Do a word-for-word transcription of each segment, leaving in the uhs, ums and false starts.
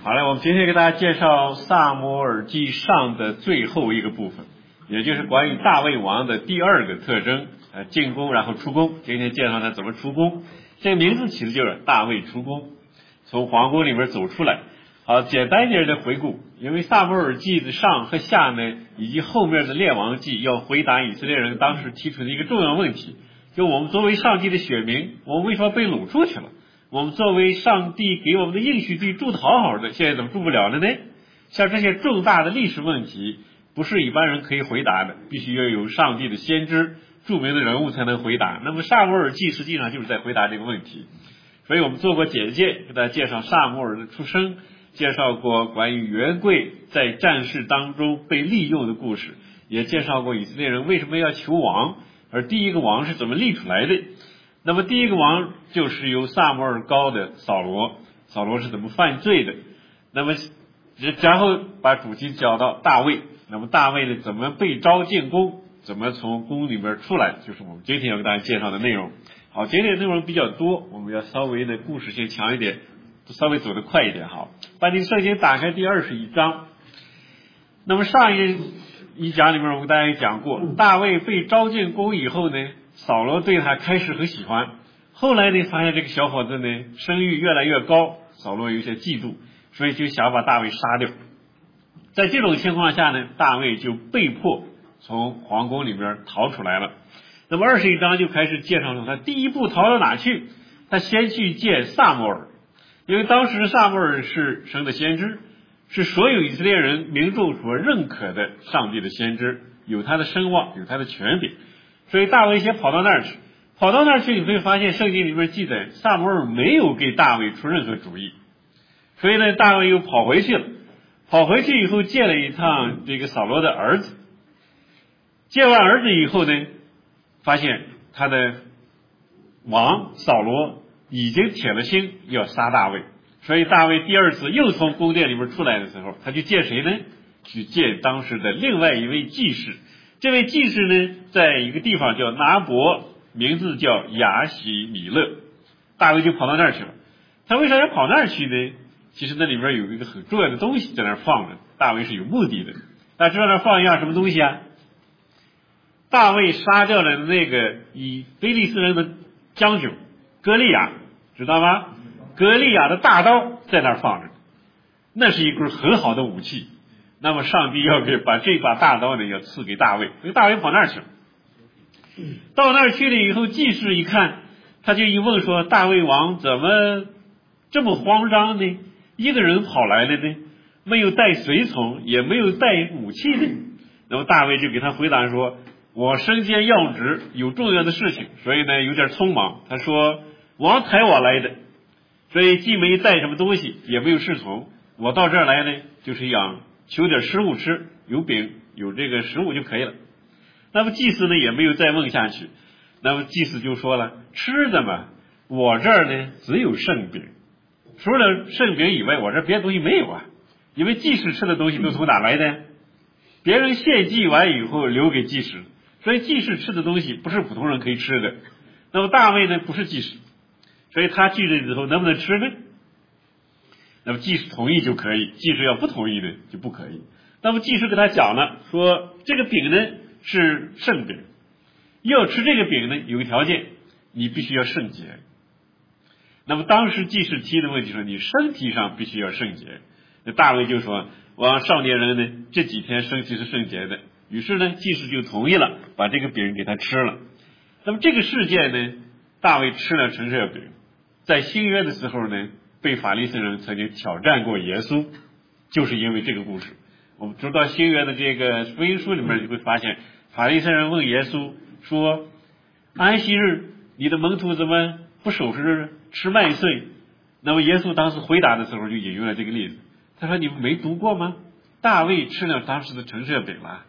好了，我们今天给大家介绍撒母耳记上的最后一个部分，也就是关于大卫王的第二个特征，呃，进攻然后出宫。今天介绍他怎么出宫，这个名字起的就是大卫出宫，从皇宫里面走出来。好，简单一点的回顾，因为撒母耳记的上和下呢，以及后面的列王记要回答以色列人当时提出的一个重要问题，就我们作为上帝的选民，我们为什么被掳出去了？我们作为上帝给我们的应许地住得好好的，现在怎么住不了了呢？像这些重大的历史问题，不是一般人可以回答的，必须要有上帝的先知、著名的人物才能回答。那么撒母耳记实际上就是在回答这个问题。所以我们做过简介，给大家介绍撒母耳的出生，介绍过关于约柜在战事当中被利用的故事，也介绍过以色列人为什么要求王，而第一个王是怎么立出来的。那么第一个王就是由撒母耳膏的扫罗，扫罗是怎么犯罪的？那么然后把主题讲到大卫，那么大卫呢怎么被召进宫，怎么从宫里面出来，就是我们今天要给大家介绍的内容。好，今天的内容比较多，我们要稍微的故事性强一点，稍微走得快一点。好，把你圣经打开第二十一章。那么上一一讲里面我跟大家讲过，大卫被召进宫以后呢，扫罗对他开始很喜欢，后来呢发现这个小伙子呢声誉越来越高，扫罗有些嫉妒，所以就想把大卫杀掉。在这种情况下呢，大卫就被迫从皇宫里面逃出来了。那么二十一章就开始介绍了他第一步逃到哪去，他先去见撒母耳，因为当时撒母耳是神的先知，是所有以色列人民众所认可的上帝的先知，有他的声望，有他的权柄，所以大卫先跑到那儿去。跑到那儿去你会发现圣经里面记载撒母耳没有给大卫出任何主意，所以呢大卫又跑回去了。跑回去以后见了一趟这个扫罗的儿子，见完儿子以后呢，发现他的王扫罗已经铁了心要杀大卫，所以大卫第二次又从宫殿里面出来的时候，他去见谁呢？去见当时的另外一位祭司。这位祭司呢在一个地方叫拿伯，名字叫亚喜米勒。大卫就跑到那儿去了。他为啥要跑那儿去呢？其实那里面有一个很重要的东西在那儿放着，大卫是有目的的。大家知道那放一样什么东西啊？大卫杀掉了那个以非利士人的将军歌利亚，知道吗？歌利亚的大刀在那儿放着，那是一根很好的武器。那么上帝要给把这把大刀呢要赐给大卫，所以大卫跑那儿去了。到那儿去了以后，祭司一看，他就一问说，大卫王怎么这么慌张呢？一个人跑来了呢，没有带随从，也没有带武器呢。那么大卫就给他回答说，我身兼要职，有重要的事情，所以呢有点匆忙。他说王抬我来的，所以既没带什么东西，也没有侍从，我到这儿来呢就是想求点食物吃，有饼有这个食物就可以了。那么祭司呢也没有再问下去，那么祭司就说了，吃的嘛，我这儿呢只有圣饼，除了圣饼以外我这别的东西没有啊。因为祭司吃的东西都从哪来的？别人献祭完以后留给祭司，所以祭司吃的东西不是普通人可以吃的。那么大卫呢不是祭司，所以他去了以后能不能吃呢？那么祭司同意就可以，祭司要不同意呢就不可以。那么祭司跟他讲了，说这个饼呢是圣饼，要吃这个饼呢有个条件，你必须要圣洁。那么当时祭司提的问题说，你身体上必须要圣洁。那大卫就说，我少年人呢这几天身体是圣洁的，于是呢祭司就同意了，把这个饼给他吃了。那么这个事件呢，大卫吃了陈设饼，在新约的时候呢被法利赛人曾经挑战过耶稣，就是因为这个故事。我们读到新约的这个福音书里面就会发现，法利赛人问耶稣说，安息日你的门徒怎么不守时吃麦穗？那么耶稣当时回答的时候就引用了这个例子，他说你们没读过吗？大卫吃了当时的陈设饼了，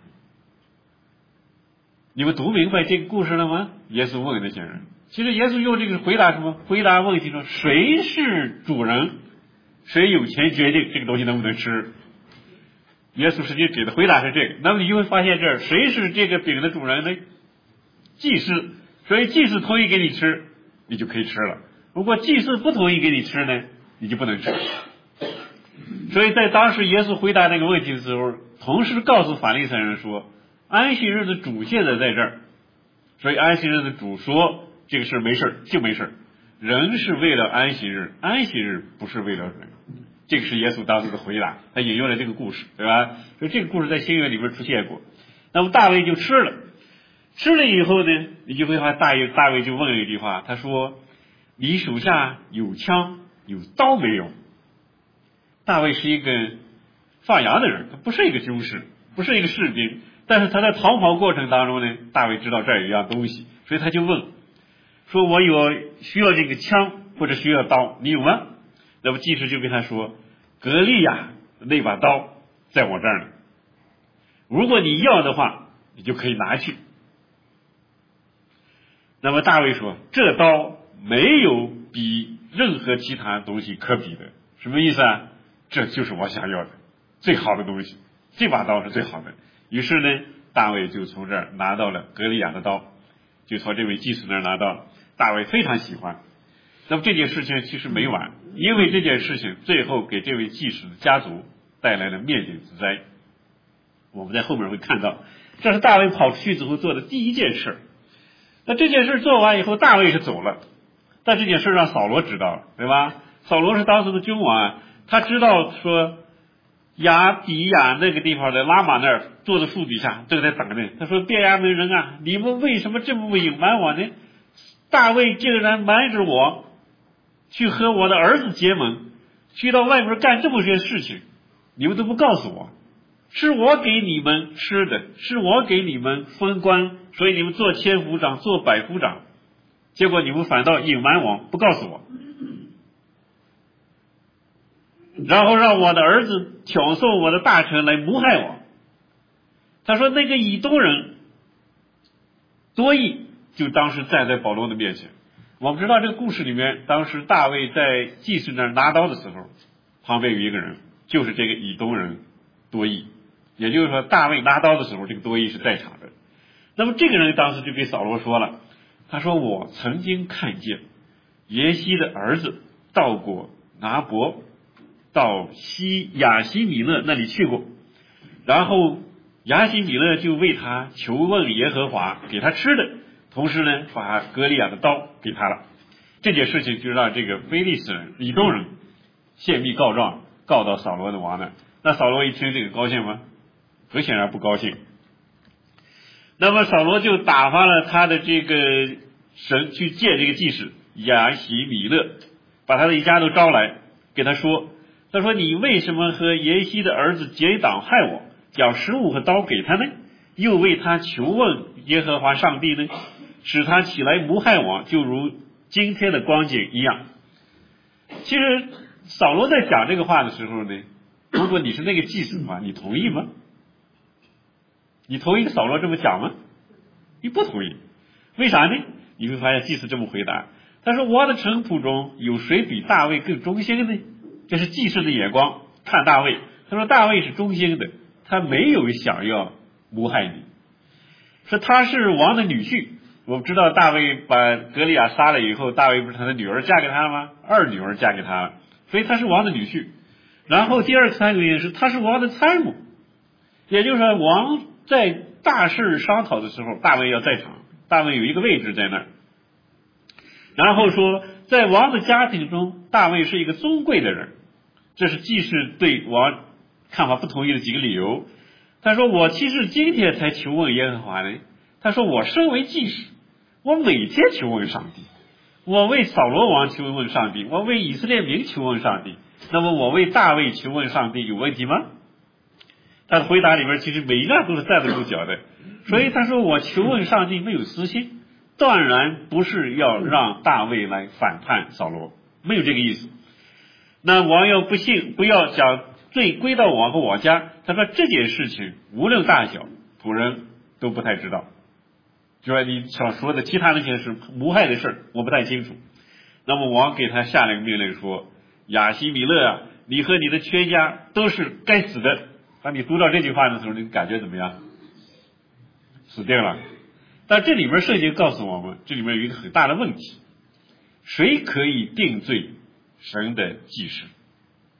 你们读明白这个故事了吗？耶稣问那些人。其实耶稣用这个回答什么？回答问题说，谁是主人，谁有权决定这个东西能不能吃。耶稣实际给的回答是这个。那么你就会发现这儿，谁是这个饼的主人呢？祭司。所以祭司同意给你吃，你就可以吃了。如果祭司不同意给你吃呢，你就不能吃。 所以在当时耶稣回答那个问题的时候，同时告诉法利赛人说，安息日的主现在在这儿，所以安息日的主说这个事没事就没事，人是为了安息日，安息日不是为了人。这个是耶稣当时的回答，他引用了这个故事，对吧？所以这个故事在新约里边出现过。那么大卫就吃了，吃了以后呢，你就会发现大卫大卫就问了一句话，他说：“你手下有枪有刀没有？”大卫是一个放羊的人，他不是一个军士，不是一个士兵，但是他在逃跑过程当中呢，大卫知道这儿有一样东西，所以他就问说：“我有需要这个枪或者需要刀，你有吗？”那么祭司就跟他说：“格利亚那把刀在我这儿呢，如果你要的话，你就可以拿去。”那么大卫说：“这刀没有比任何其他东西可比的。”什么意思啊？这就是我想要的最好的东西，这把刀是最好的。于是呢，大卫就从这儿拿到了格利亚的刀，就从这位祭司那儿拿到。大卫非常喜欢。那么这件事情其实没完，因为这件事情最后给这位祭司的家族带来了灭顶之灾。我们在后面会看到，这是大卫跑出去之后做的第一件事。那这件事做完以后，大卫是走了，但这件事让扫罗知道了，对吧？扫罗是当时的君王，他知道说亚比亚那个地方的拉玛那儿坐在树底下正在等着。他说：“便雅悯人啊，你们为什么这么隐瞒我呢？大卫竟然瞒着我去和我的儿子结盟，去到外面干这么些事情，你们都不告诉我。是我给你们吃的，是我给你们封官，所以你们做千夫长，做百夫长，结果你们反倒隐瞒我，不告诉我，然后让我的儿子挑唆我的大臣来谋害我。”他说那个以东人多益就当时站在保罗的面前。我们知道这个故事里面，当时大卫在祭司那儿拿刀的时候，旁边有一个人，就是这个以东人多益。也就是说，大卫拿刀的时候，这个多益是在场的。那么这个人当时就给扫罗说了，他说：“我曾经看见耶西的儿子到过拿伯，到西亚西米勒那里去过，然后亚西米勒就为他求问耶和华，给他吃的，同时呢，把歌利亚的刀给他了。”这件事情就让这个非利士人以东人献密告状，告到扫罗的王那儿。那扫罗一听这个高兴吗？很显然不高兴。那么扫罗就打发了他的这个神去见这个祭司亚西米勒，把他的一家都招来，给他说：“他说你为什么和耶西的儿子结党害我，将食物和刀给他呢？又为他求问耶和华上帝呢，使他起来谋害我，就如今天的光景一样。”其实扫罗在讲这个话的时候呢，如果你是那个祭司的话，你同意吗？你同意扫罗这么讲吗？你不同意。为啥呢？你会发现祭司这么回答，他说：“我的臣仆中有谁比大卫更忠心呢？”这是祭司的眼光看大卫，他说大卫是忠心的，他没有想要谋害你。说他是王的女婿，我们知道大卫把格利亚杀了以后，大卫不是他的女儿嫁给他了吗？二女儿嫁给他了，所以他是王的女婿。然后第二个参与是他是王的参谋，也就是说王在大事商讨的时候，大卫要在场，大卫有一个位置在那儿。然后说在王的家庭中，大卫是一个尊贵的人，这是祭司对王看法不同意的几个理由。他说：“我其实今天才求问耶和华呢。”他说：“我身为祭司，我每天求问上帝，我为扫罗王求问上帝，我为以色列民求问上帝，那么我为大卫求问上帝有问题吗？”他的回答里面其实每一个都是站得住脚的。所以他说：“我求问上帝没有私心，断然不是要让大卫来反叛扫罗，没有这个意思。那王要不信，不要将罪归到我和我家。”他说这件事情无论大小，仆人都不太知道，就说你想说的其他那些是谋害的事我不太清楚。那么王给他下了一个命令说：“亚西米勒啊，你和你的全家都是该死的。”当你读到这句话的时候，你感觉怎么样？死定了。但这里面圣经告诉我们，这里面有一个很大的问题：谁可以定罪神的祭司？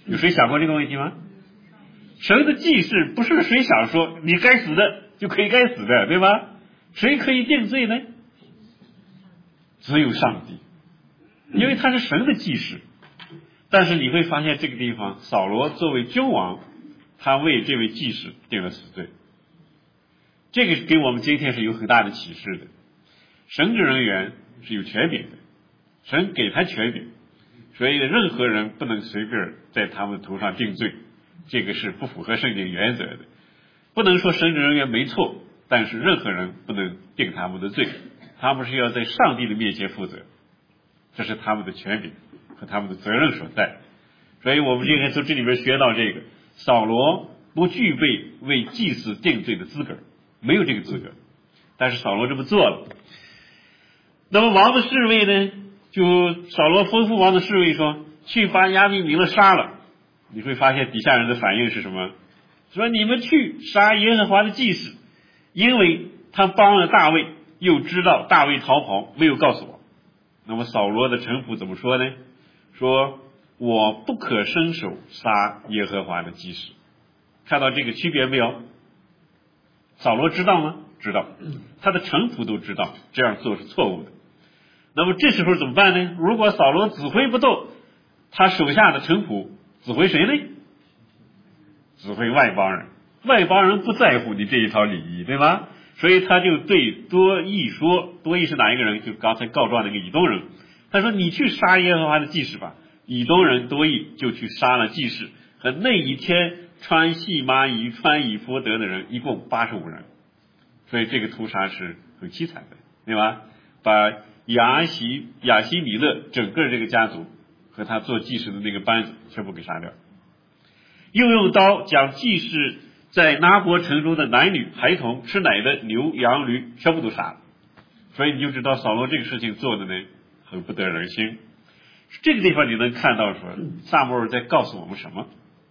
有谁想过这个问题吗？神的记事不是谁想说你该死的就可以该死的，对吧？谁可以定罪呢？只有上帝，因为他是神的记事。但是你会发现这个地方，扫罗作为君王，他为这位祭司定了死罪。这个给我们今天是有很大的启示的。神职人员是有权柄的，神给他权柄，所以任何人不能随便在他们头上定罪，这个是不符合圣经原则的。不能说神职人员没错，但是任何人不能定他们的罪，他们是要在上帝的面前负责，这是他们的权柄和他们的责任所在。所以我们今天从这里面学到这个，扫罗不具备为祭司定罪的资格，没有这个资格，但是扫罗这么做了。那么王的侍卫呢，就扫罗吩咐王的侍卫说，去把亚比米勒杀了。你会发现底下人的反应是什么？说你们去杀耶和华的祭司，因为他帮了大卫，又知道大卫逃跑，没有告诉我。那么扫罗的臣仆怎么说呢？说我不可伸手杀耶和华的祭司。看到这个区别没有？扫罗知道吗？知道，他的臣仆都知道这样做是错误的。那么这时候怎么办呢？如果扫罗指挥不动，他手下的臣仆指挥谁呢？指挥外邦人。外邦人不在乎你这一套礼仪，对吧？所以他就对多益说，多益是哪一个人？就刚才告状那个以东人。他说你去杀耶和华的祭司吧。以东人多益就去杀了祭司和那一天穿细麻衣穿以弗得的人，一共八十五人。所以这个屠杀是很凄惨的，对吧？把亚西亚西米勒整个这个家族和他做祭司的那个班子全部给杀掉，又用刀将祭司在拿伯城中的男女孩童吃奶的牛羊驴全部都杀了。所以你就知道扫罗这个事情做的呢很不得人心。这个地方你能看到说撒母耳在告诉我们什么？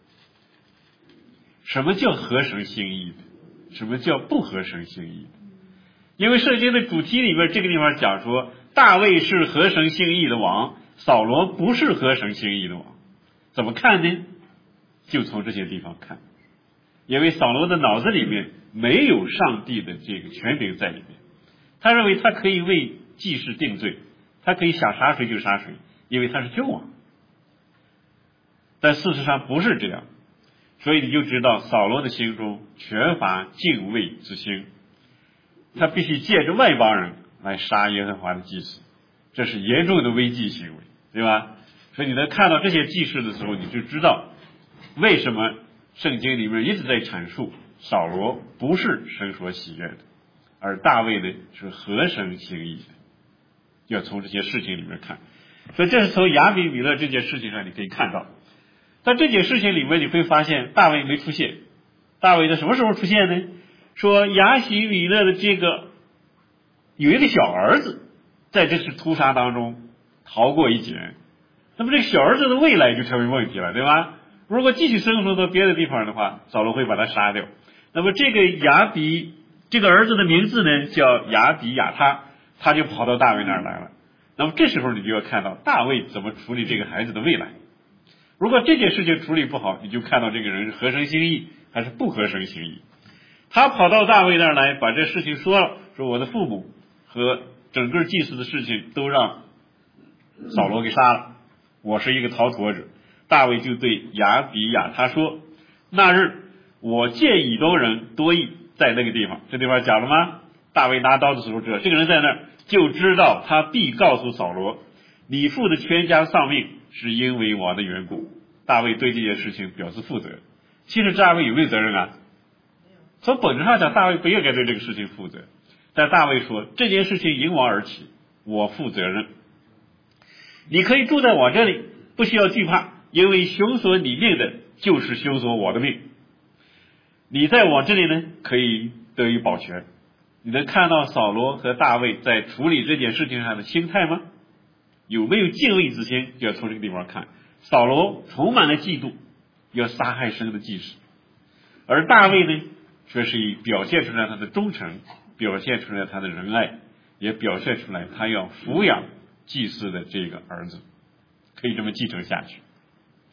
什么叫合神心意的？什么叫不合神心意的？因为圣经的主题里面这个地方讲说大卫是合神心意的王，扫罗不是合神心意的王。怎么看呢？就从这些地方看。因为扫罗的脑子里面没有上帝的这个权柄在里面，他认为他可以为祭司定罪，他可以想杀谁就杀谁，因为他是君王。但事实上不是这样，所以你就知道扫罗的心中缺乏敬畏之心，他必须借着外邦人来杀耶和华的祭司，这是严重的违纪行为，对吧？所以你能看到这些记事的时候，你就知道为什么圣经里面一直在阐述扫罗不是神所喜悦的，而大卫呢是合神心意的。要从这些事情里面看，所以这是从亚比米勒这件事情上你可以看到。但这件事情里面你会发现大卫没出现。大卫在什么时候出现呢？说亚喜米勒的这个有一个小儿子在这次屠杀当中逃过一劫，那么这个小儿子的未来就成为问题了，对吧？如果继续生活到别的地方的话，扫罗会把他杀掉。那么这个亚比这个儿子的名字呢叫亚比亚他，他就跑到大卫那儿来了。那么这时候你就要看到大卫怎么处理这个孩子的未来。如果这件事情处理不好，你就看到这个人是合神心意还是不合神心意。他跑到大卫那儿来把这事情说了，说我的父母和整个祭司的事情都让扫罗给杀了，我是一个逃脱者。大卫就对亚比亚他说，那日我见以东人多益在那个地方，这地方讲了吗？大卫拿刀的时候知道这个人在那儿，就知道他必告诉扫罗，你父的全家丧命是因为我的缘故。大卫对这件事情表示负责。其实大卫有没有责任啊？从本质上讲，大卫不应该对这个事情负责。但大卫说，这件事情因我而起，我负责任。你可以住在我这里，不需要惧怕，因为凶索你命的就是凶索我的命。你在我这里呢，可以得以保全。你能看到扫罗和大卫在处理这件事情上的心态吗？有没有敬畏之心？就要从这个地方看。扫罗充满了嫉妒，要杀害神的祭司，而大卫呢，却是以表现出来他的忠诚，表现出来他的仁爱，也表现出来他要抚养祭司的这个儿子，可以这么继承下去。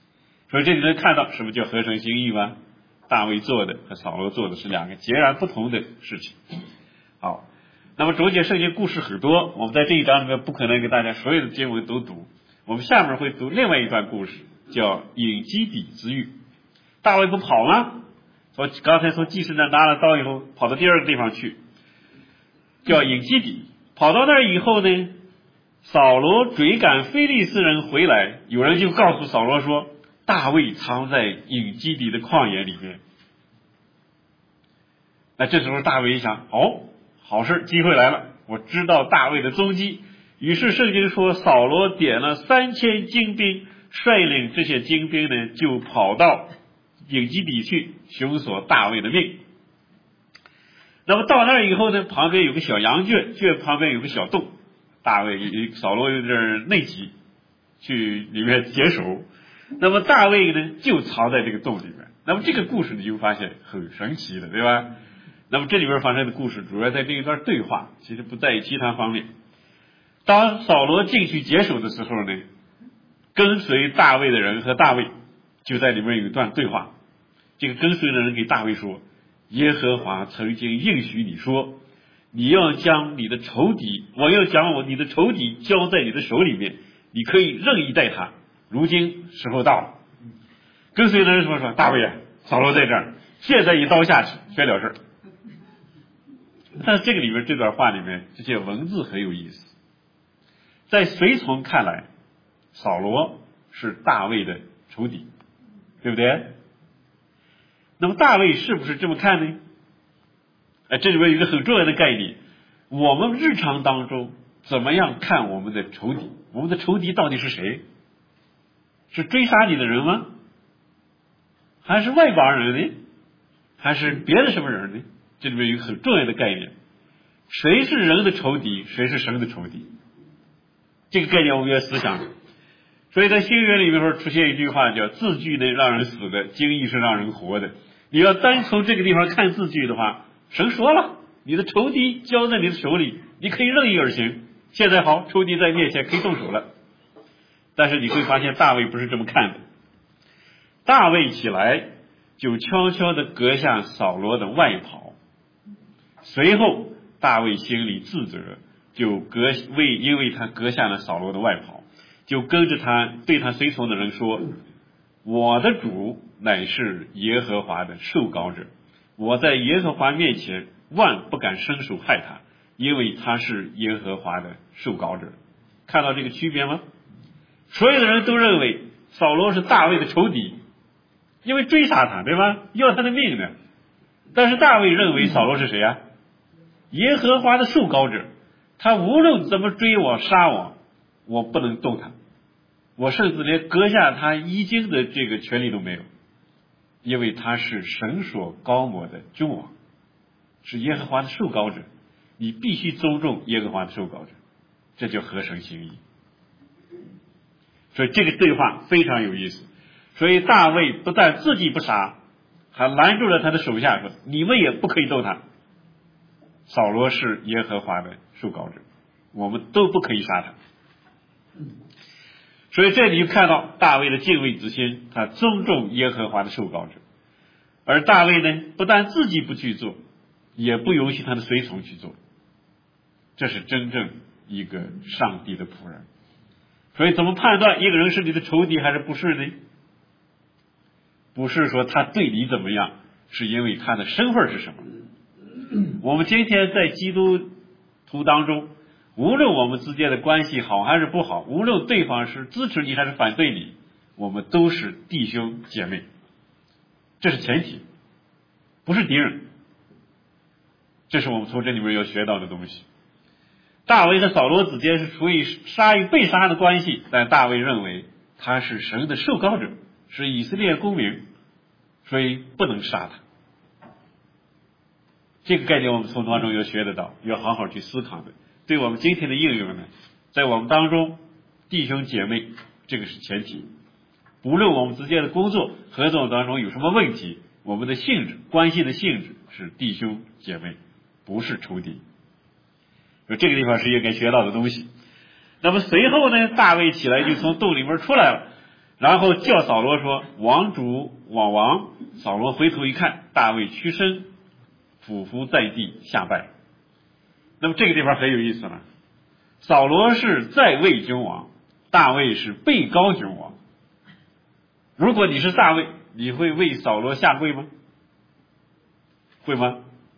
所以这里能看到什么叫合成心意吗？大卫做的和扫罗做的是两个截然不同的事情。好，那么逐节圣经故事很多，我们在这一章里面不可能给大家所有的经文都读，我们下面会读另外一段故事，叫隐基底之狱。大卫不跑吗？从刚才从祭司那拿了刀以后，跑到第二个地方去，叫隐基底。跑到那儿以后呢，扫罗追赶非利士人回来，有人就告诉扫罗说，大卫藏在隐基底的旷野里面。那这时候大卫一想，哦，好事，机会来了，我知道大卫的踪迹。于是圣经说，扫罗点了三千精兵，率领这些精兵呢，就跑到隐基底去寻索大卫的命。那么到那儿以后呢，旁边有个小羊圈，圈旁边有个小洞，大卫扫罗有点内急，去里面解手。那么大卫呢，就藏在这个洞里面。那么这个故事你就发现很神奇的，对吧？那么这里边发生的故事主要在这一段对话，其实不在于其他方面。当扫罗进去解手的时候呢，跟随大卫的人和大卫就在里面有一段对话。这个跟随的人给大卫说，耶和华曾经应许你说，你要将你的仇敌，我要将我你的仇敌交在你的手里面，你可以任意待他，如今时候到了。跟随的人说说，大卫啊，扫罗在这儿，现在一刀下去全了事。但是这个里面这段话里面这些文字很有意思，在随从看来，扫罗是大卫的仇敌，对不对？那么大卫是不是这么看呢？哎，这里面有一个很重要的概念，我们日常当中怎么样看我们的仇敌？我们的仇敌到底是谁？是追杀你的人吗？还是外邦人呢？还是别的什么人呢？这里面有一个很重要的概念，谁是人的仇敌，谁是神的仇敌？这个概念我们要思想。所以在新约里面说出现一句话叫，字句呢让人死的，经义是让人活的。你要单从这个地方看字句的话，神说了，你的仇敌交在你的手里，你可以任意而行。现在好，仇敌在面前可以动手了。但是你会发现大卫不是这么看的，大卫起来就悄悄地割下扫罗的外袍，随后大卫心里自责，就割为因为他割下了扫罗的外袍，就跟着他对他随从的人说，我的主乃是耶和华的受膏者，我在耶和华面前万不敢伸手害他，因为他是耶和华的受膏者。看到这个区别吗？所有的人都认为扫罗是大卫的仇敌，因为追杀他，对吧？要他的命呢。但是大卫认为扫罗是谁啊？耶和华的受膏者，他无论怎么追我杀我，我不能动他，我甚至连割下他衣襟的这个权利都没有，因为他是神所膏抹的君王，是耶和华的受膏者，你必须尊重耶和华的受膏者，这就合神心意。所以这个对话非常有意思。所以大卫不但自己不杀，还拦住了他的手下说，你们也不可以动他，扫罗是耶和华的受膏者，我们都不可以杀他。所以这里就看到大卫的敬畏之心，他尊重耶和华的受膏者。而大卫呢，不但自己不去做，也不允许他的随从去做，这是真正一个上帝的仆人。所以怎么判断一个人是你的仇敌还是不是呢？不是说他对你怎么样，是因为他的身份是什么。我们今天在基督徒当中，无论我们之间的关系好还是不好，无论对方是支持你还是反对你，我们都是弟兄姐妹，这是前提，不是敌人。这是我们从这里面要学到的东西。大卫和扫罗之间是处于杀与被杀的关系，但大卫认为他是神的受膏者，是以色列公民，所以不能杀他。这个概念我们从当中要学得到，要好好去思考的。对我们今天的应用呢，在我们当中弟兄姐妹这个是前提，无论我们之间的工作合作当中有什么问题，我们的性质关系的性质是弟兄姐妹，不是仇敌。这个地方是应该学到的东西。那么随后呢，大卫起来就从洞里面出来了， 然后叫扫罗说：“王主，我王。”扫罗回头一看，大卫屈身俯伏在地下拜。那么这个地方很有意思了，扫罗是在位君王，大卫是被高君王。如果你是大卫，你会为扫罗下跪吗？会吗？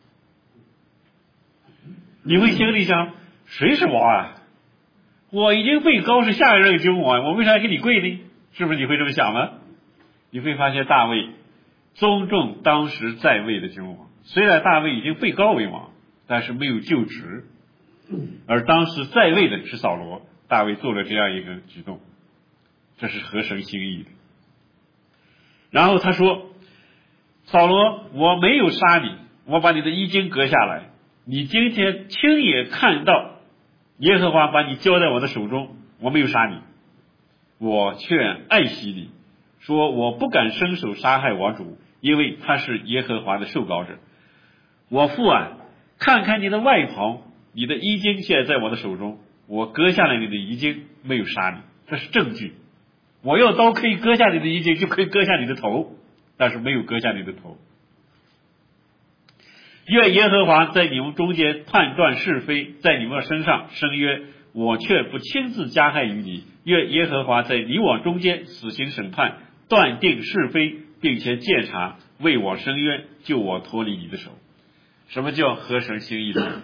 你会心里想，谁是王啊？我已经被高是下一任君王，我为啥给你跪呢？是不是你会这么想吗？你会发现大卫尊重当时在位的君王，虽然大卫已经被高为王，但是没有就职，而当时在位的是扫罗，大卫做了这样一个举动，这是合神心意的。然后他说：“扫罗，我没有杀你，我把你的衣襟割下来，你今天亲眼看到耶和华把你交在我的手中，我没有杀你，我却爱惜你，说我不敢伸手杀害王主，因为他是耶和华的受膏者。我父啊，看看你的外袍，你的衣襟现在在我的手中，我割下来你的衣襟，没有杀你，这是证据。我要刀可以割下你的衣襟，就可以割下你的头，但是没有割下你的头。愿耶和华在你们中间判断是非，在你们身上伸冤，我却不亲自加害于你。愿耶和华在你我中间死刑审判，断定是非，并且鉴察，为我伸冤，救我脱离你的手。什么叫合神心意的？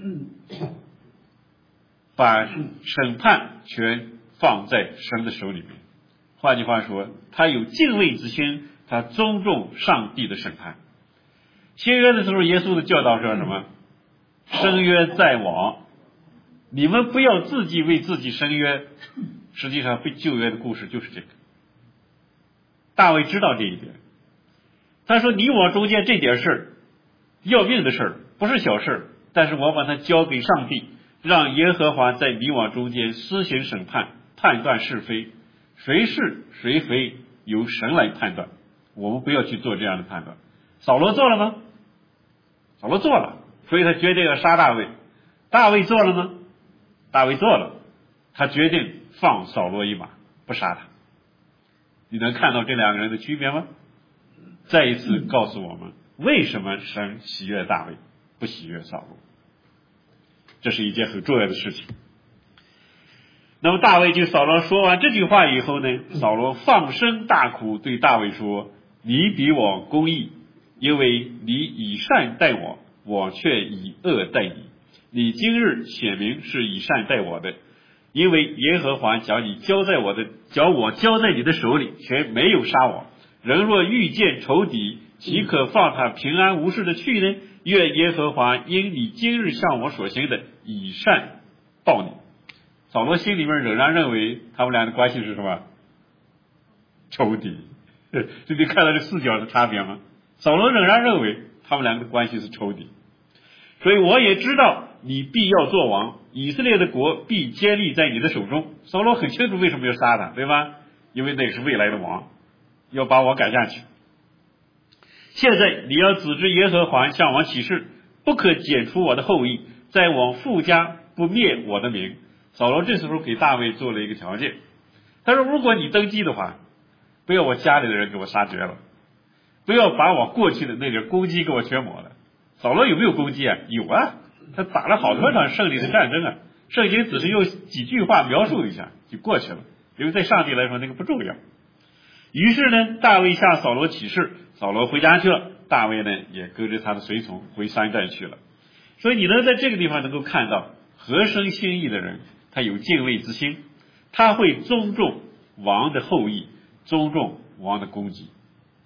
把审判权放在神的手里面。换句话说，他有敬畏之心，他尊重上帝的审判。新约的时候，耶稣的教导说什么？伸冤在我，你们不要自己为自己伸冤。实际上，被旧约的故事就是这个。大卫知道这一点，他说：“你我中间这点事儿，要命的事儿，不是小事儿，但是我把它交给上帝，让耶和华在你我中间施行审判，判断是非，谁是谁非，由神来判断。我们不要去做这样的判断。”扫罗做了吗？扫罗做了，所以他决定要杀大卫。大卫做了吗？大卫做了，他决定放扫罗一马，不杀他。你能看到这两个人的区别吗？再一次告诉我们，为什么神喜悦大卫，不喜悦扫罗。这是一件很重要的事情。那么大卫对扫罗说完这句话以后呢，扫罗放声大哭，对大卫说：“你比我公义，因为你以善待我，我却以恶待你。你今日显明是以善待我的，因为耶和华将你交在我的，将我交在你的手里，却没有杀我。人若遇见仇敌，岂可放他平安无事的去呢？愿耶和华因你今日向我所行的，以善报你。”扫罗心里面仍然认为他们俩的关系是什么？仇敌。这你看到这视角的差别吗？扫罗仍然认为他们两个的关系是仇敌。所以我也知道你必要做王，以色列的国必坚立在你的手中。扫罗很清楚为什么要杀他，对吧？因为那是未来的王，要把我赶下去。现在你要指知耶和华向我起誓，不可剪除我的后裔，在我父家不灭我的名。扫罗这时候给大卫做了一个条件，他说：“如果你登基的话，不要我家里的人给我杀绝了，不要把我过去的那点攻击给我全抹了。”扫罗有没有攻击啊？有啊，他打了好多场胜利的战争啊。圣经只是用几句话描述一下就过去了，因为在上帝来说那个不重要。于是呢，大卫向扫罗起誓，扫罗回家去了，大卫呢也跟着他的随从回山寨去了。所以你能在这个地方能够看到合神心意的人，他有敬畏之心，他会尊重王的后裔，尊重王的功绩。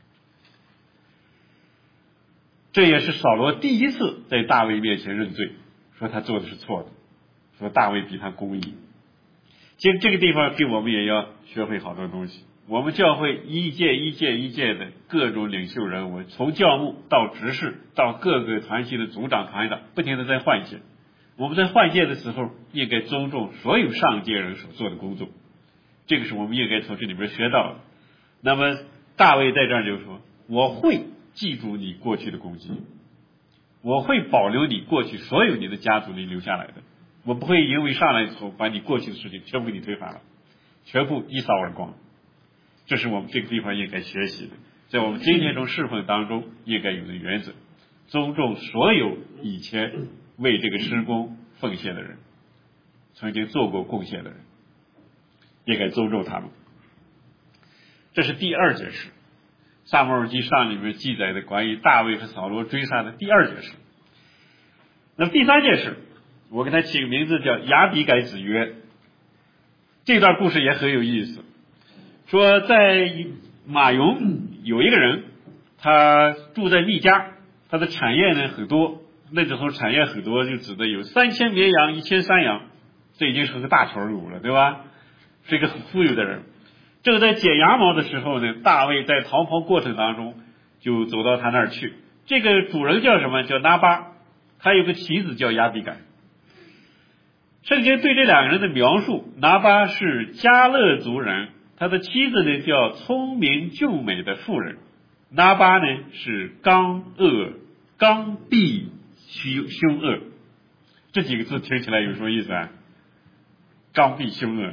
这也是扫罗第一次在大卫面前认罪，说他做的是错的，说大卫比他公义。其实这个地方对我们也要学会好多东西。我们教会一届一届一届的各种领袖人物，从教牧到执事到各个团体的组长团长，不停的在换届。我们在换届的时候，应该尊重所有上届人所做的工作，这个是我们应该从这里边学到的。那么大卫在这儿就说：“我会记住你过去的功绩，我会保留你过去所有你的家族里留下来的，我不会因为上来之后把你过去的事情全部给你推翻了，全部一扫而光。” 这是我们这个地方应该学习的，在我们今天中侍奉当中应该有的原则。尊重所有以前为这个施工奉献的人，曾经做过贡献的人，应该尊重他们。这是第二件事，撒母耳记上里面记载的关于大卫和扫罗追杀的第二件事。那么第三件事，我给他起个名字叫亚比改子约。这段故事也很有意思，说在马雍有一个人，他住在密加，他的产业呢很多，那时候产业很多就指的有三千绵羊一千山羊，这已经是个大头主了，对吧？是一个很富有的人。正在剪羊毛的时候呢，大卫在逃跑过程当中就走到他那儿去。这个主人叫什么？叫拿巴，他有个妻子叫亚比改。圣经对这两个人的描述，拿巴是迦勒族人，他的妻子呢叫聪明俊美的妇人，拿巴呢是刚恶刚愎凶凶恶。这几个字听起来有什么意思啊？刚愎凶恶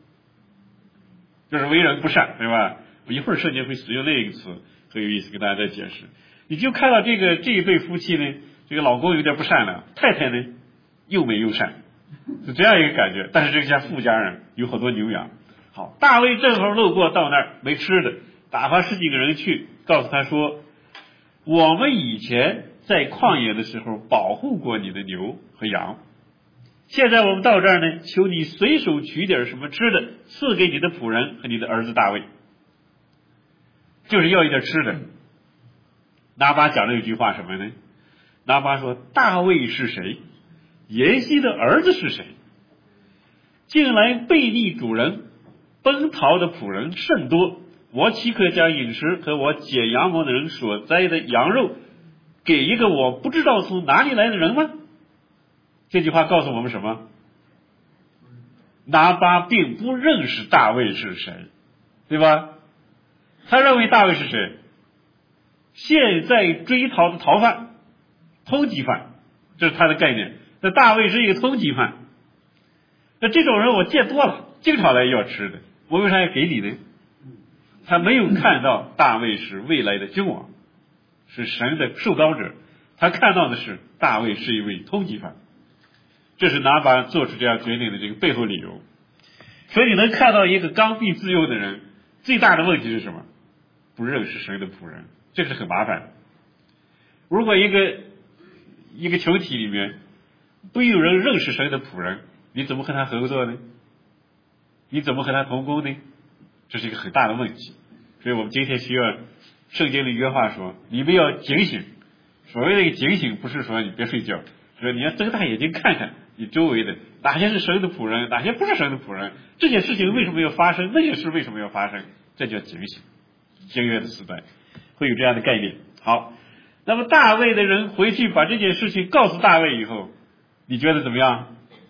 就是为人不善，对吧？我一会儿圣经会使用另一个词，很有意思，给大家再解释。你就看到这个这一对夫妻呢，这个老公有点不善良，太太呢又美又善，是这样一个感觉。但是这个家富家人有好多牛羊。好，大卫正好路过到那儿没吃的，打发十几个人去，告诉他说，我们以前在旷野的时候保护过你的牛和羊，现在我们到这儿呢，求你随手取点什么吃的赐给你的仆人和你的儿子大卫，就是要一点吃的。拿巴讲了一句话什么呢？拿巴说，大卫是谁？耶西的儿子是谁？近来背逆主人奔逃的仆人甚多，我岂可将饮食和我剪羊毛的人所摘的羊肉给一个我不知道从哪里来的人吗？这句话告诉我们什么？拿巴并不认识大卫是谁，对吧？他认为大卫是谁？现在追逃的逃犯，通缉犯，这是他的概念。那大卫是一个通缉犯，那这种人我见多了，经常来要吃的，我为啥要给你呢？他没有看到大卫是未来的君王，是神的受膏者，他看到的是大卫是一位通缉犯。这是拿巴做出这样决定的这个背后理由。所以你能看到一个刚愎自用的人，最大的问题是什么？不认识神的仆人，这是很麻烦的。如果一个一个群体里面不有人认识神的仆人，你怎么和他合作呢？你怎么和他同工呢？这是一个很大的问题。所以我们今天需要圣经里约话说，你们要警醒。所谓的一个警醒，不是说你别睡觉，说你要睁大眼睛看看你周围的哪些是神的仆人，哪些不是神的仆人，这件事情为什么要发生，那件事为什么要发生，这叫警醒。新约的时代会有这样的概念。好，那么大卫的人回去把这件事情告诉大卫以后，你觉得怎么样？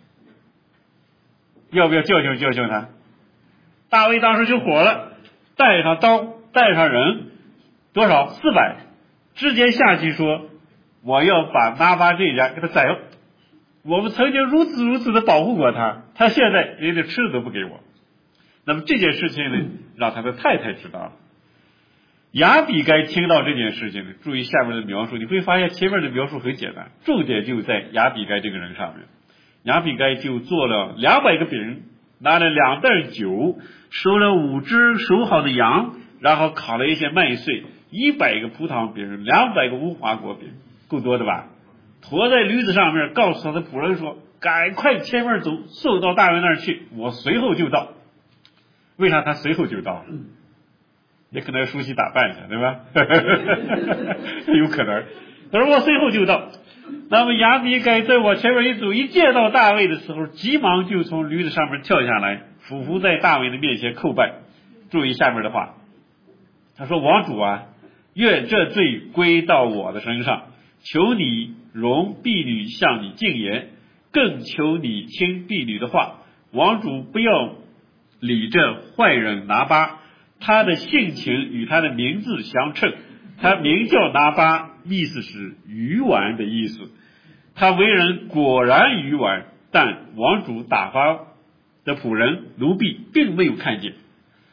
要不要教训教训他？大卫当时就火了，带上刀带上人，多少四百，直接下去说，我要把拿巴这一家给他宰了。我们曾经如此如此的保护过他，他现在连点吃的都不给我。那么这件事情呢，让他的太太知道了。亚比该听到这件事情呢，注意下面的描述，你会发现前面的描述很简单，重点就在亚比该这个人上面。亚比该就做了两百个饼，拿了两袋酒，收了五只熟好的羊，然后烤了一些麦穗，一百个葡萄饼，两百个无花果饼，够多的吧？驮在驴子上面，告诉他的仆人说，赶快前面走，送到大卫那儿去，我随后就到。为啥他随后就到？也可能要梳洗打扮一下，对吧？有可能。他说我随后就到。那么亚比该在我前面一走，一见到大卫的时候，急忙就从驴子上面跳下来，俯伏在大卫的面前叩拜。注意下面的话，他说，王主啊，愿这罪归到我的身上，求你容婢女向你进言，更求你听婢女的话。王主不要理这坏人拿巴，他的性情与他的名字相称，他名叫拿巴，意思是愚顽的意思。他为人果然愚顽，但王主打发的仆人奴婢并没有看见。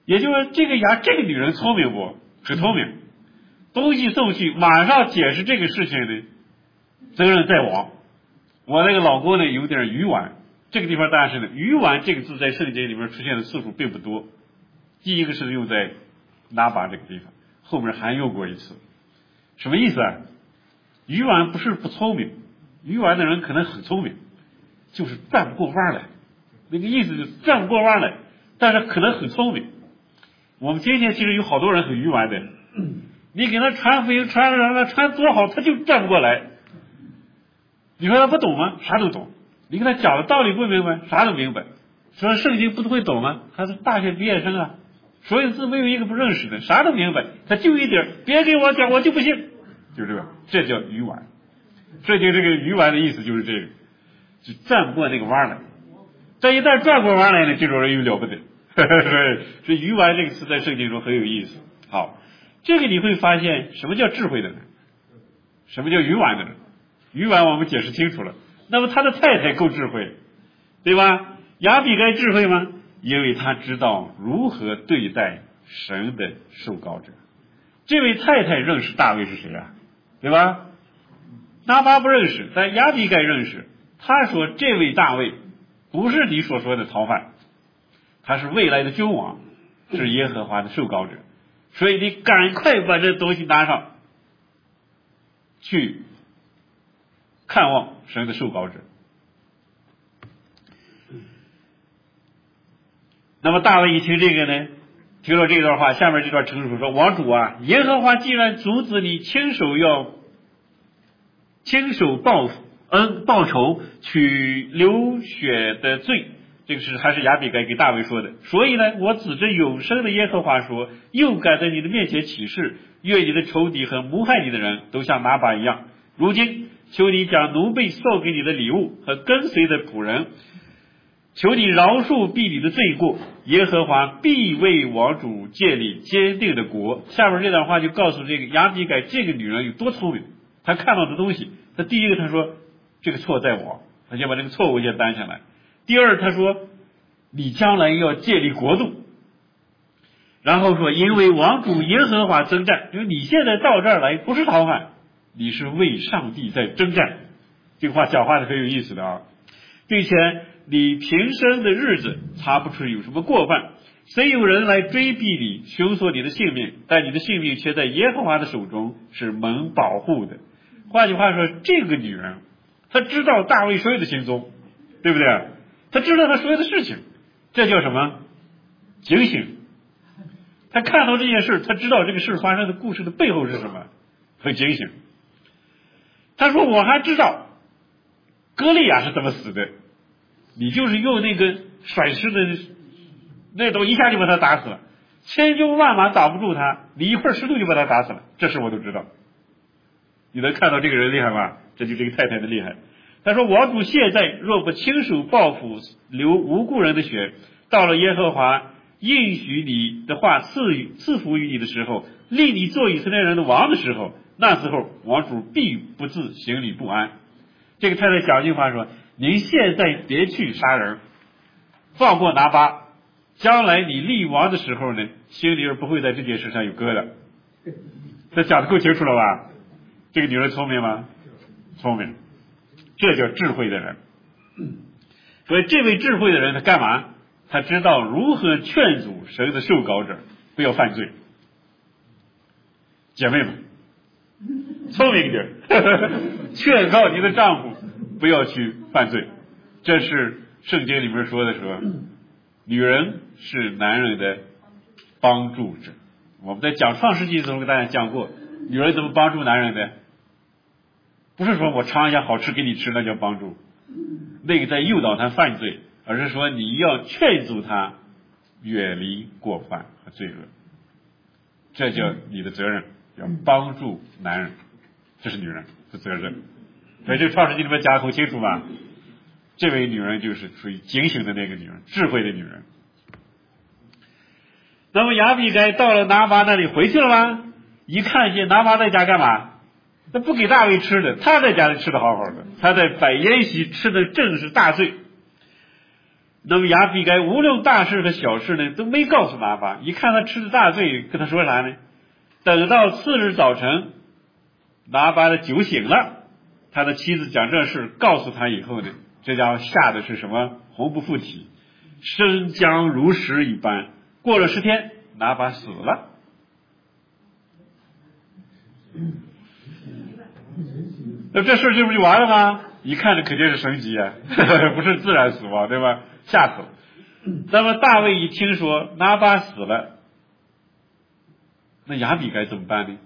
也就是说，这个牙这个女人聪明不？很聪明，东西送去，马上解释这个事情的责任在我。我那个老公呢有点愚顽，这个地方当然是呢，愚顽这个字在圣经里面出现的次数并不多。第一个是用在拿拔这个地方，后面还用过一次。什么意思啊？愚顽不是不聪明，愚顽的人可能很聪明，就是转不过弯来。那个意思就是转不过弯来，但是可能很聪明。我们今天其实有好多人很愚顽的，你给他传福音传让他传多好，他就转不过来。你说他不懂吗？啥都懂。你跟他讲的道理不明白，啥都明白。说圣经不会懂吗？他是大学毕业生啊，所有字没有一个不认识的，啥都明白。他就一点，别给我讲，我就不信。就这个，这叫愚顽。这就这个愚顽的意思就是这个，就转不过那个弯来。这一旦转过弯来呢，这种人又了不得。所以愚顽这个词在圣经中很有意思。好，这个你会发现什么叫智慧的人，什么叫愚顽的人。愚顽我们解释清楚了，那么他的太太够智慧，对吧？亚比该智慧吗？因为他知道如何对待神的受膏者。这位太太认识大卫是谁啊？对吧？拿巴不认识，但亚比该认识。他说这位大卫不是你所说的逃犯，他是未来的君王，是耶和华的受膏者，所以你赶快把这东西拿上去看望神的受膏者。那么大卫一听这个呢，听了这段话，下面这段陈述说：王主啊，耶和华既然阻止你亲手要亲手报恩报仇取流血的罪，这个是还是亚比该给大卫说的。所以呢，我指着永生的耶和华说，又敢在你的面前起誓，愿你的仇敌和谋害你的人都像拿巴一样。如今求你将奴婢送给你的礼物和跟随的仆人，求你饶恕婢女的罪过，耶和华必为王主建立坚定的国。下面这段话就告诉这个亚比该这个女人有多聪明。她看到的东西，她第一个她说这个错在我，她先把这个错误先担下来。第二她说你将来要建立国度，然后说因为王主耶和华征战，就是你现在到这儿来不是逃犯，你是为上帝在征战。这个话讲话是很有意思的啊，并且你平生的日子查不出有什么过犯，虽有人来追逼你，凶索你的性命，但你的性命却在耶和华的手中，是蒙保护的。换句话说，这个女人她知道大卫所有的行踪，对不对？她知道他所有的事情，这叫什么？警醒。她看到这件事，她知道这个事发生的故事的背后是什么，很警醒。她说我还知道歌利亚是怎么死的，你就是用那个甩石的那种一下就把他打死了，千军万马挡不住他，你一块石头就把他打死了，这事我都知道。你能看到这个人厉害吗？这就这个太太的厉害。他说王主现在若不亲手报复流无辜人的血，到了耶和华应许你的话赐予赐福于你的时候，立你做以色列人的王的时候，那时候王主必不自心里不安。这个太太讲一句话说，您现在别去杀人，放过拿巴，将来你立王的时候呢，心里不会在这件事上有疙瘩。这讲的够清楚了吧？这个女人聪明吗？聪明，这叫智慧的人。所以这位智慧的人他干嘛？他知道如何劝阻神的受膏者不要犯罪。姐妹们，聪明一点，劝告你的丈夫不要去犯罪。这是圣经里面说的说，女人是男人的帮助者。我们在讲创世纪的时候跟大家讲过，女人怎么帮助男人的？不是说我尝一下好吃给你吃，那叫帮助，那个在诱导他犯罪，而是说你要劝阻他远离过犯和罪恶，这叫你的责任，要帮助男人，这是女人的责任。所以这创世纪里面讲得很清楚吧？这位女人就是属于警醒的那个女人，智慧的女人。那么亚比该到了拿巴那里回去了吗？一看见拿巴在家干嘛？他不给大卫吃的，他在家里吃的好好的，他在摆筵席吃的正是大醉。 那么亚比该无论大事和小事呢，都没告诉拿巴。一看他吃了大罪，跟他说啥呢？等到次日早晨，拿巴的酒醒了，他的妻子讲这事告诉他以后呢，这家伙吓得是什么魂不附体，生将如石一般。过了十天，拿巴死了。那这事这不就完了吗？一看这肯定是神迹啊，不是自然死亡，对吧？吓死了。那么大卫一听说拿巴死了，那亚比该怎么办呢？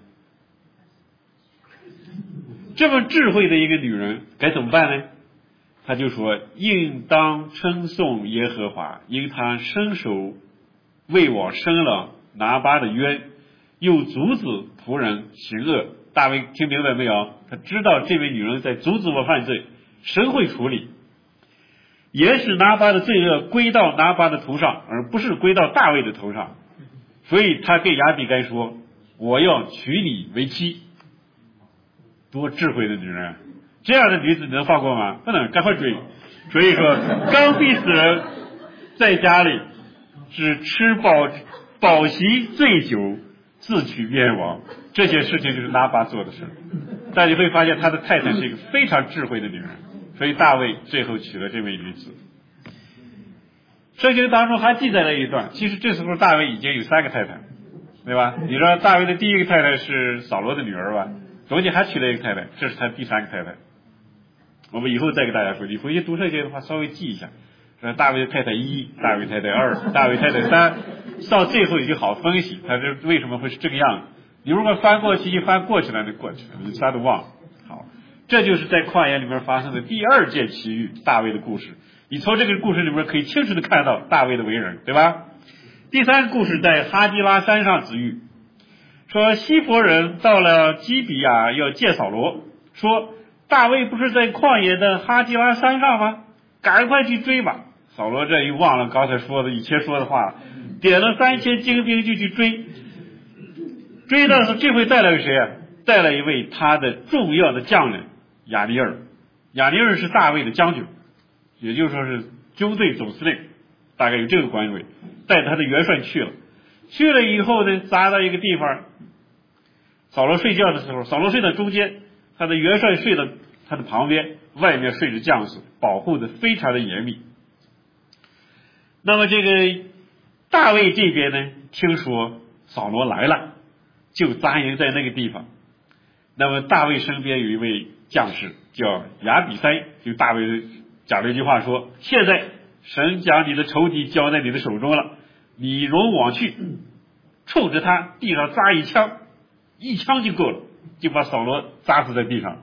这么智慧的一个女人该怎么办呢？他就说：应当称颂耶和华，因他伸手为我伸了拿巴的冤，又阻止仆人行恶。大卫听明白没有？他知道这位女人在阻止我犯罪，神会处理，也使拿巴的罪恶归到拿巴的头上，而不是归到大卫的头上。所以他对亚比该说：我要娶你为妻。多智慧的女人，这样的女子你能放过吗？不能，赶快追。所以说刚愎死人在家里只吃饱饱席醉酒，自取灭亡，这些事情就是拿巴做的事。但你会发现他的太太是一个非常智慧的女人，所以大卫最后娶了这位女子。圣经当中还记载了一段，其实这时候大卫已经有三个太太，对吧？你说大卫的第一个太太是扫罗的女儿吧，中间还娶了一个太太，这是他第三个太太。我们以后再给大家说，你回去读圣经的话稍微记一下，说大卫的太太一，大卫太太二，大卫太太三，到最后你就好分析他这为什么会是这个样子。你如果翻过去一翻过去了就过去了，你啥都忘了。好，这就是在旷野里面发生的第二件奇遇，大卫的故事。你从这个故事里面可以清楚的看到大卫的为人，对吧？第三个故事在哈基拉山上之遇，说西弗人到了基比亚要见扫罗，说大卫不是在旷野的哈基拉山上吗？赶快去追吧。扫罗这一忘了刚才说的以前说的话，点了三千精兵就去追。追到是这回带来谁啊？带来一位他的重要的将领亚尼尔。亚尼尔是大卫的将军，也就是说是军队总司令，大概有这个官位，带他的元帅去了。去了以后呢，扎到一个地方，扫罗睡觉的时候，扫罗睡在中间，他的元帅睡到他的旁边，外面睡着将士，保护的非常的严密。那么这个大卫这边呢，听说扫罗来了，就扎营在那个地方。那么大卫身边有一位将士叫亚比塞，就大卫讲了一句话说：现在神将你的仇敌交在你的手中了，你容往去，冲着他地上扎一枪，一枪就够了，就把扫罗扎死在地上。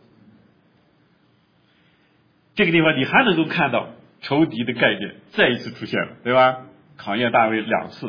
这个地方你还能够看到仇敌的概念再一次出现了，对吧？考验大卫两次。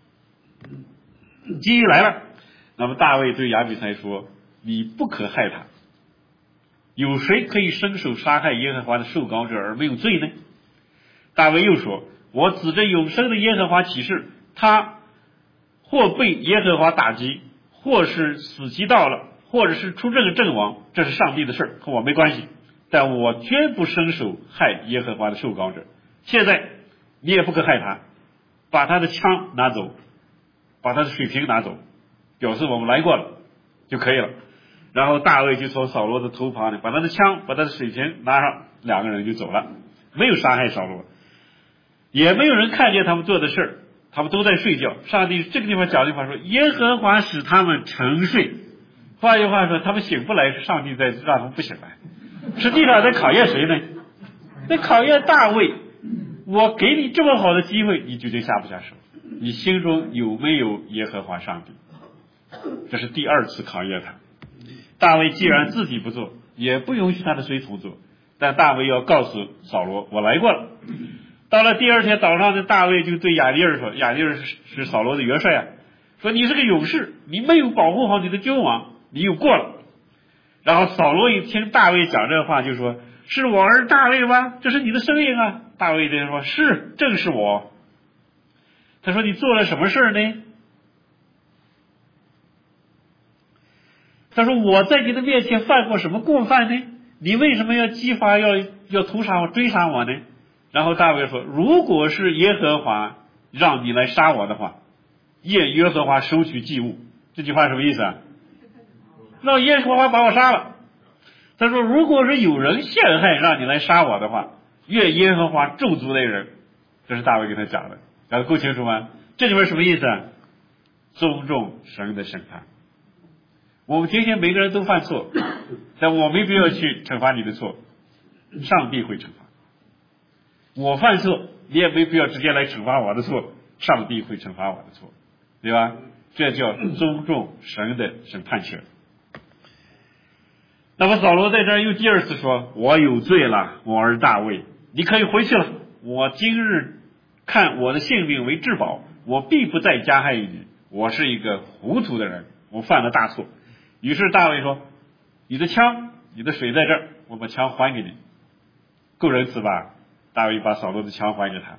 机遇来了，那么大卫对亚比塞说：你不可害他，有谁可以伸手杀害耶和华的受膏者而没有罪呢？大卫又说：我指着永生的耶和华起誓，他或被耶和华打击，或是死期到了，或者是出阵阵亡，这是上帝的事，和我没关系，但我绝不伸手害耶和华的受膏者。现在你也不可害他，把他的枪拿走，把他的水瓶拿走，表示我们来过了就可以了。然后大卫就从扫罗的头旁呢，把他的枪把他的水瓶拿上，两个人就走了，没有杀害扫罗，也没有人看见他们做的事儿，他们都在睡觉。上帝这个地方讲的话说：耶和华使他们沉睡，换句话说他们醒不来，是上帝在让他们不醒来。实际上在考验谁呢？在考验大卫。我给你这么好的机会，你究竟下不下手？你心中有没有耶和华上帝？这是第二次考验他。大卫既然自己不做，也不允许他的随从做，但大卫要告诉扫罗：我来过了。到了第二天早上呢，大卫就对亚尼尔说：亚尼尔是是扫罗的元帅啊，说你是个勇士，你没有保护好你的君王，你又过了。然后扫罗一听大卫讲这话，就说：是我儿大卫吗？这是你的声音啊。大卫就说：是，正是我。他说：你做了什么事呢？他说：我在你的面前犯过什么过犯呢？你为什么要激发要要屠杀我追杀我呢？ 然后大卫说，如果是耶和华让你来杀我的话，愿耶和华收取祭物。这句话什么意思啊？让耶和华把我杀了。他说，如果是有人陷害让你来杀我的话，愿耶和华咒诅那人。这是大卫跟他讲的，讲得够清楚吗？这里面什么意思啊？尊重神的审判。我们天天每个人都犯错，但我没必要去惩罚你的错，上帝会惩罚。我犯错，你也没必要直接来惩罚我的错，上帝会惩罚我的错，对吧？这叫尊重神的审判权。那么扫罗在这儿又第二次说，我有罪了，我儿大卫，你可以回去了，我今日看我的性命为至宝，我必不再加害于你，我是一个糊涂的人，我犯了大错。于是大卫说，你的枪你的水在这儿，我把枪还给你。够仁慈吧？大卫把扫罗的枪还给他，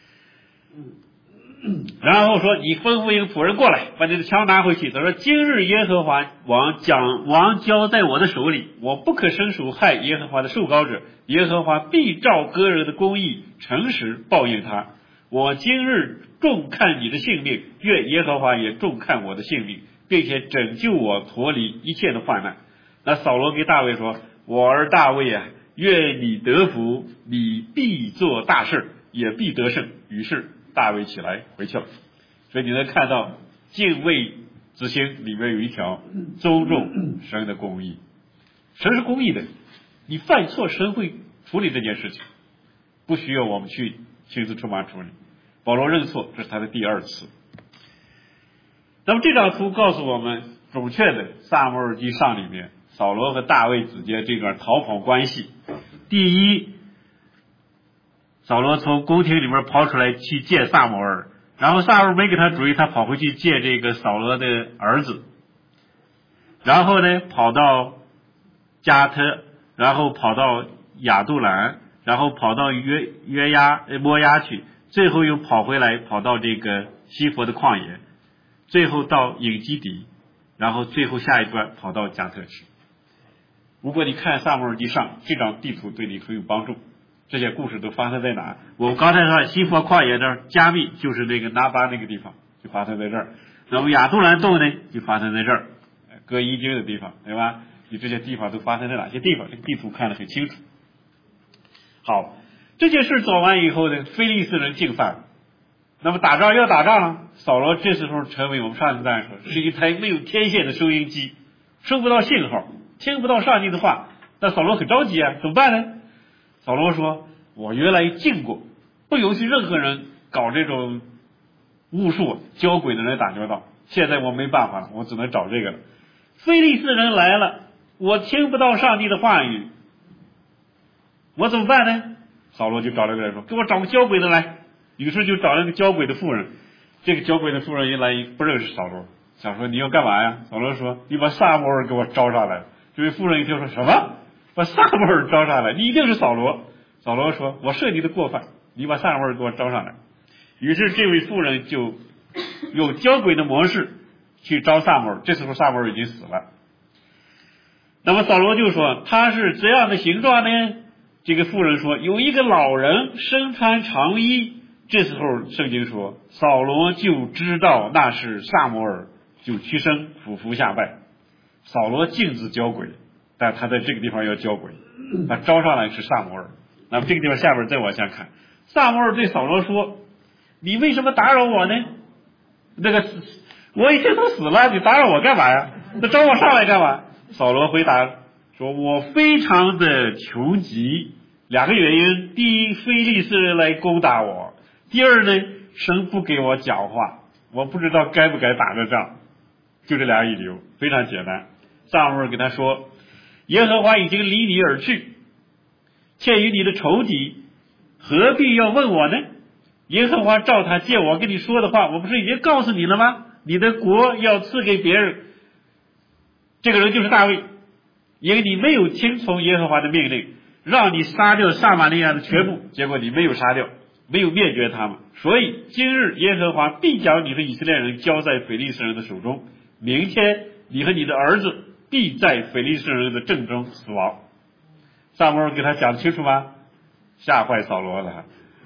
然后说，你吩咐一个仆人过来，把你的枪拿回去。他说，今日耶和华王将王交在我的手里，我不可伸手害耶和华的受膏者，耶和华必照个人的公义诚实报应他。我今日重看你的性命，愿耶和华也重看我的性命，并且拯救我脱离一切的患难。那扫罗给大卫说，我儿大卫啊，愿你得福，你必做大事，也必得胜。于是大卫起来回去了。所以你能看到敬畏之心里面有一条尊重神的公义。神是公义的，你犯错神会处理这件事情，不需要我们去亲自出马处理。保罗认错，这是他的第二次。那么这张图告诉我们准确的撒母耳记上里面扫罗和大卫之间这段逃跑关系。第一，扫罗从宫廷里面跑出来去见撒母耳，然后撒母耳没给他主意，他跑回去见这个扫罗的儿子，然后呢跑到加特，然后跑到亚杜兰，然后跑到约约押摩押去，最后又跑回来跑到这个西弗的旷野，最后到隐基底，然后最后下一段跑到加特去。如果你看撒母耳记上这张地图，对你很有帮助。这些故事都发生在哪？我们刚才说西弗旷野这儿，加密就是那个拿巴那个地方，就发生在这儿。那么亚杜兰洞呢，就发生在这儿，割衣经的地方，对吧？你这些地方都发生在哪些地方？这个地图看得很清楚。好，这件事做完以后呢，非利士人进犯，那么打仗要打仗了。扫罗这时候成为我们上次大家说是一台没有天线的收音机，收不到信号，听不到上帝的话，那扫罗很着急啊，怎么办呢？扫罗说，我原来禁过，不允许任何人搞这种巫术交鬼的人打交道，现在我没办法了，我只能找这个了。非利士人来了，我听不到上帝的话语，我怎么办呢？扫罗就找了个人说，给我找个交鬼的来。于是就找了个交鬼的妇人，这个交鬼的妇人一来不认识扫罗，想说你要干嘛呀？扫罗说，你把撒母耳给我招上来。这位妇人一听说，什么？把撒母耳招上来，你一定是扫罗。扫罗说，我赦你的过犯，你把撒母耳给我招上来。于是这位妇人就用交鬼的模式去招撒母耳，这时候撒母耳已经死了。那么扫罗就说，他是怎样的形状呢？这个妇人说，有一个老人身穿长衣。这时候圣经说，扫罗就知道那是撒母耳，就屈身俯伏下拜。扫罗禁止交鬼，但他在这个地方要交鬼，他招上来是撒母耳。那么这个地方下边再往下看，撒母耳对扫罗说，你为什么打扰我呢？那个我已经都死了，你打扰我干嘛呀？那招我上来干嘛？扫罗回答说，我非常的穷急，两个原因，第一，非利士人来攻打我，第二呢，神不给我讲话，我不知道该不该打这仗，就这俩理由，非常简单。撒母耳给他说，耶和华已经离你而去，欠于你的仇敌，何必要问我呢？耶和华照他借我跟你说的话，我不是已经告诉你了吗？你的国要赐给别人，这个人就是大卫，因为你没有听从耶和华的命令，让你杀掉撒玛利亚的全部，结果你没有杀掉，没有灭绝他们，所以今日耶和华必将你和以色列人交在非利士人的手中，明天你和你的儿子必在非利士人的阵中死亡。撒母耳给他讲清楚吗？吓坏扫罗了。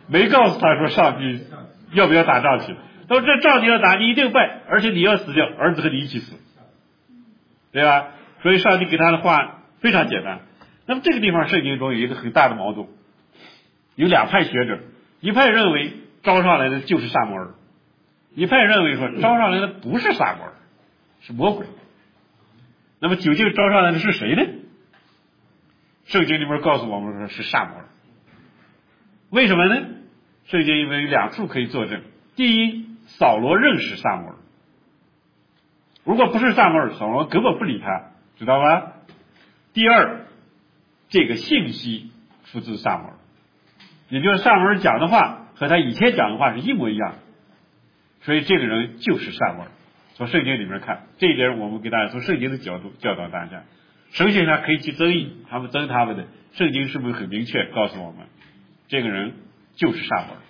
没告诉他说上帝要不要打仗去。他说这仗你要打，你一定败，而且你要死掉，儿子和你一起死，对吧？所以上帝给他的话非常简单。那么这个地方圣经中有一个很大的矛盾，有两派学者，一派认为招上来的就是撒母耳，一派认为说招上来的不是撒母耳，是魔鬼。那么究竟招上来的是谁呢？圣经里面告诉我们说是撒母耳。为什么呢？圣经里面有两处可以作证。第一，扫罗认识撒母耳，如果不是撒母耳，扫罗根本不理他，知道吧？第二，这个信息出自撒母耳，也就是撒母耳讲的话和他以前讲的话是一模一样，所以这个人就是撒母耳。从圣经里面看，这一点我们给大家从圣经的角度教导大家。神学上可以去争议，他们争他们的，圣经是不是很明确告诉我们，这个人就是撒母耳。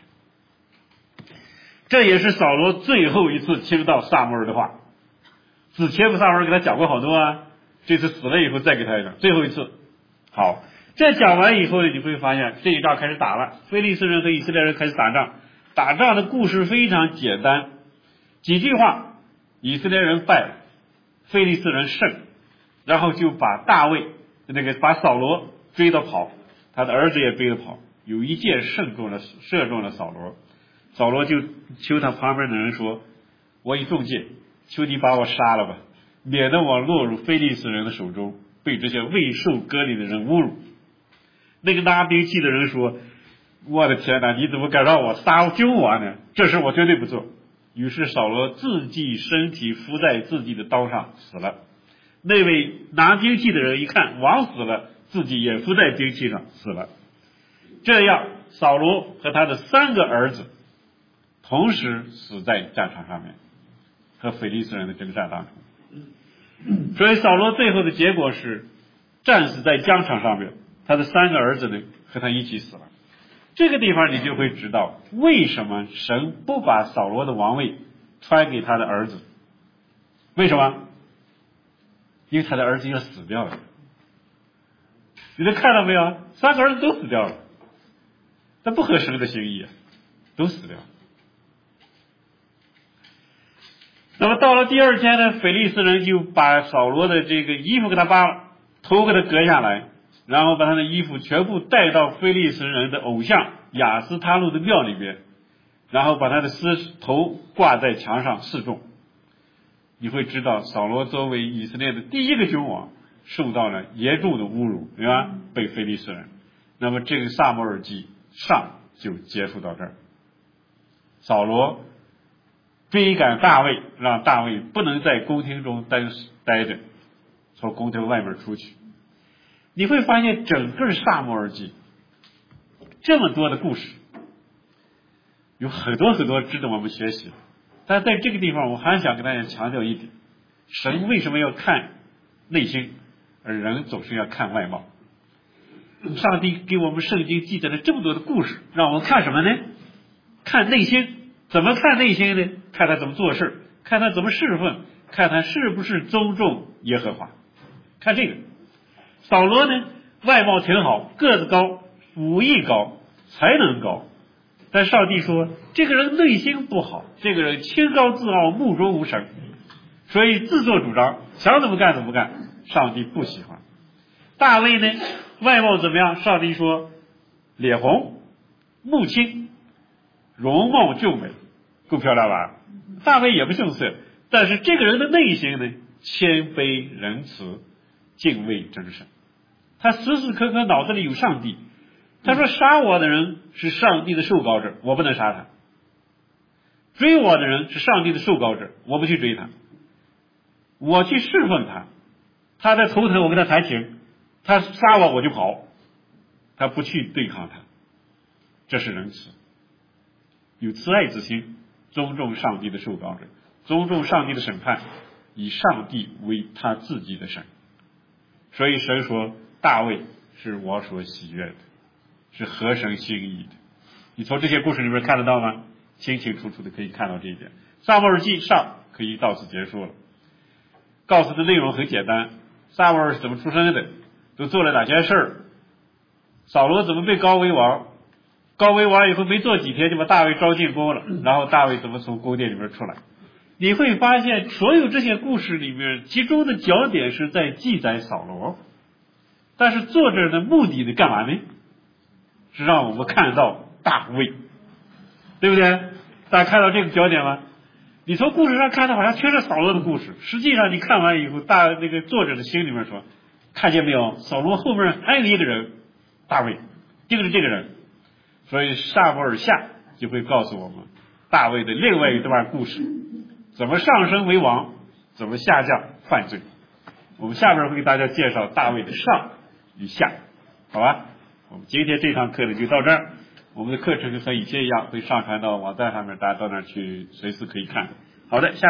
这也是扫罗最后一次听到撒母耳的话。之前撒母耳给他讲过好多啊，这次死了以后再给他一讲，最后一次。好，这讲完以后呢，你会发现这一仗开始打了，非利士人和以色列人开始打仗。打仗的故事非常简单，几句话，以色列人败了，非利士人胜，然后就把大卫那个把扫罗追着跑，他的儿子也追着跑，有一箭射中了射中了扫罗，扫罗就求他旁边的人说，我已中箭，求你把我杀了吧，免得我落入非利士人的手中，被这些未受割礼的人侮辱。那个拿兵器的人说，我的天哪，你怎么敢让我杀君王呢？这事我绝对不做。于是扫罗自己身体伏在自己的刀上死了。那位拿兵器的人一看王死了，自己也伏在兵器上死了。这样扫罗和他的三个儿子同时死在战场上面，和非利士人的征战当中。所以扫罗最后的结果是战死在疆场上面，他的三个儿子呢和他一起死了。这个地方你就会知道为什么神不把扫罗的王位传给他的儿子。为什么？因为他的儿子要死掉了。你们看到没有？三个儿子都死掉了，那不合神的心意，都死掉了。那么到了第二天呢，非利士人就把扫罗的这个衣服给他扒了，头给他割下来，然后把他的衣服全部带到非利士人的偶像亚斯他路的庙里边，然后把他的尸头挂在墙上示众。你会知道扫罗作为以色列的第一个君王受到了严重的侮辱，对吧？被非利士人。那么这个撒母耳记上就结束到这儿。扫罗追赶大卫，让大卫不能在宫廷中待待着，从宫廷外面出去。你会发现整个撒母耳记这么多的故事，有很多很多值得我们学习。但在这个地方我还想跟大家强调一点，神为什么要看内心，而人总是要看外貌。上帝给我们圣经记载了这么多的故事，让我们看什么呢？看内心。怎么看内心呢？看他怎么做事，看他怎么侍奉，看他是不是尊重耶和华。看这个。扫罗呢，外貌挺好，个子高，武艺高，才能高，但上帝说这个人内心不好，这个人清高自傲，目中无神，所以自作主张，想怎么干怎么干，上帝不喜欢。大卫呢，外貌怎么样？上帝说脸红，目清，容貌就美，够漂亮吧？大卫也不逊色，但是这个人的内心呢，谦卑仁慈，敬畏真神。他时时刻刻脑子里有上帝。他说杀我的人是上帝的受膏者，我不能杀他。追我的人是上帝的受膏者，我不去追他。我去侍奉他，他在头疼我跟他谈情，他杀我我就跑，他不去对抗他。这是仁慈，有慈爱之心，尊重上帝的受膏者，尊重上帝的审判，以上帝为他自己的神。所以神说大卫是我所喜悦的，是合神心意的。你从这些故事里面看得到吗？清清楚楚的可以看到这一点。撒母耳记上可以到此结束了。告诉的内容很简单，撒母耳是怎么出生的，都做了哪些事儿，扫罗怎么被膏为王， 高为王以后没做几天就把大卫招进宫了，然后大卫怎么从宫殿里面出来？你会发现所有这些故事里面，其中的焦点是在记载扫罗，但是作者的目的呢干嘛呢？是让我们看到大卫，对不对？大家看到这个焦点吗？你从故事上看到好像全是扫罗的故事，实际上你看完以后，大那个作者的心里面说，看见没有，扫罗后面还有一个人，大卫，就是这个人。所以撒母耳下就会告诉我们大卫的另外一段故事，怎么上升为王，怎么下降犯罪。我们下面会给大家介绍大卫的上与下，好吧？我们今天这堂课呢就到这儿。我们的课程和以前一样会上传到网站上面，大家到那儿去随时可以看。好的，下